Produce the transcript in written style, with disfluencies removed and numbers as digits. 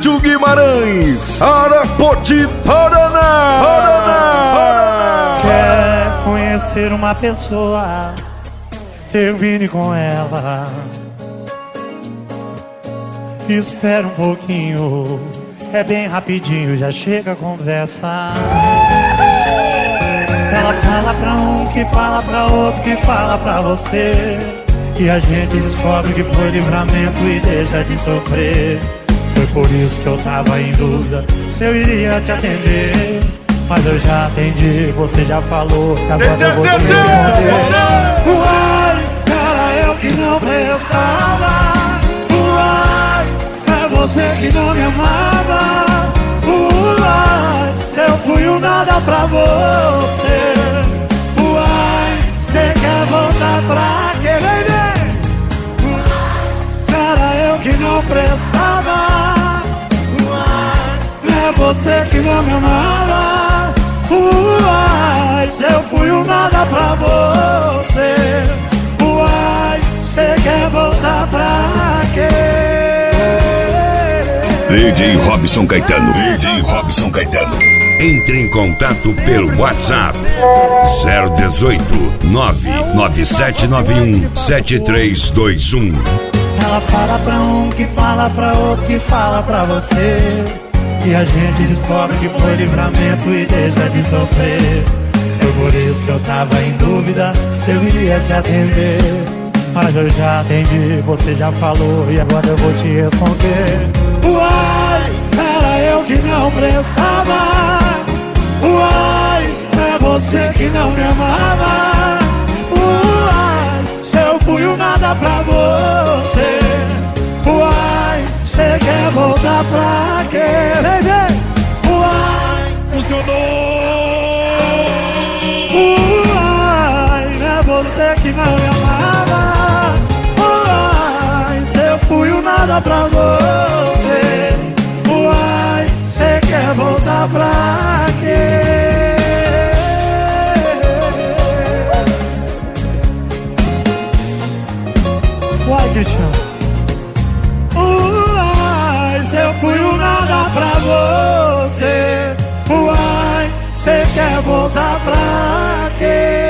Sítio Guimarães, Arapoti, Paraná. Quer conhecer uma pessoa, termine com ela. Espera um pouquinho, é bem rapidinho, já chega a conversa. Ela fala pra um, que fala pra outro, que fala pra você. E a gente descobre que foi livramento e deixa de sofrer. Foi por isso que eu tava em dúvida se eu iria te atender. Mas eu já atendi, você já falou, agora eu vou te responder. Uai, era eu que não prestava. Uai, é você que não me amava. Uai, se eu fui um nada pra você. Uai, cê quer voltar pra quê, baby? Era eu que não prestava. É você que não me amava. Uai, se eu fui um nada pra você. Uai, cê quer voltar pra quê? DJ Robson Caetano. DJ Robson Caetano. Entre em contato pelo WhatsApp 018 99791 7321. Ela fala pra um, que fala pra outro, que fala pra você. E a gente descobre que foi livramento e deixa de sofrer. Foi por isso que eu tava em dúvida se eu iria te atender. Mas eu já atendi, você já falou e agora eu vou te responder. Uai, era eu que não prestava. Uai, é você que não me amava. Uai, se eu fui um nada pra você. Uai, cê quer voltar pra quê, baby? Uai, funcionou. Uai, é você que não me amava. Uai, se eu fui um nada pra você. Uai, cê quer voltar pra quê? Uai, Cristiano. Uai, se eu fui um nada pra você. Uai, cê quer voltar pra quê?